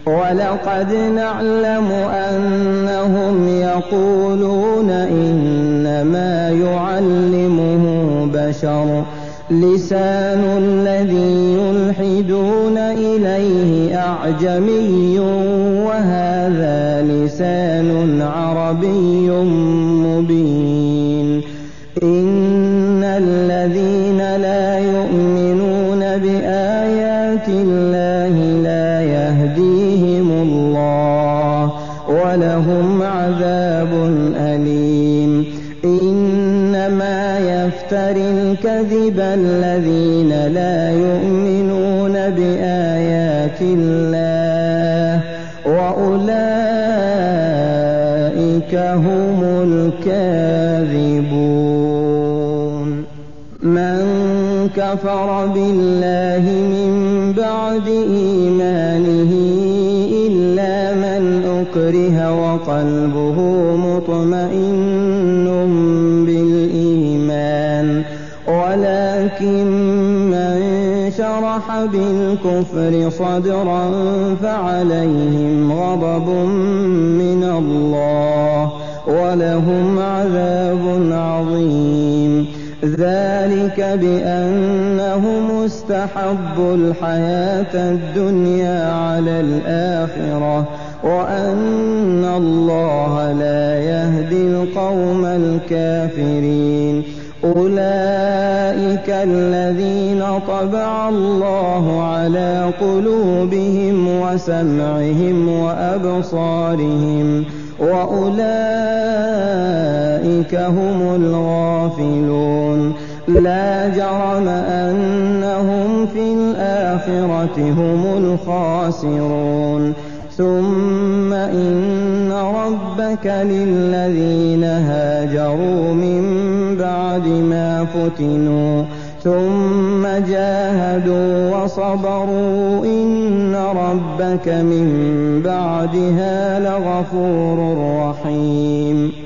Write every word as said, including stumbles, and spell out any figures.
ولقد نعلم أنهم يقولون إنما يعلمه بشر لسان الذي يلحدون إليه أعجمي وهذا لسان عربي مبين. إن الذين لا يؤمنون بآيات الله لا يهديهم الله ولهم عذاب أليم. إنما يفتري الكذب الذين لا يؤمنون بآيات الله وأولئك هم الكاذبون. من كفر بالله من بعد إيمانه إلا من أكره وقلبه مطمئن بالإيمان ولكن من شرح بالكفر صدرا فعليهم غضب من الله ولهم عذاب عظيم. ذلك بأنهم استحبوا الحياة الدنيا على الآخرة وأن الله لا يهدي القوم الكافرين. أولئك الذين طبع الله على قلوبهم وسمعهم وأبصارهم وأولئك هم الغافلون. لا جرم أنهم في الآخرة هم الخاسرون. ثم إن ربك للذين هاجروا من بعد ما فتنوا ثم جاهدوا وصبروا إن ربك من بعدها لغفور رحيم.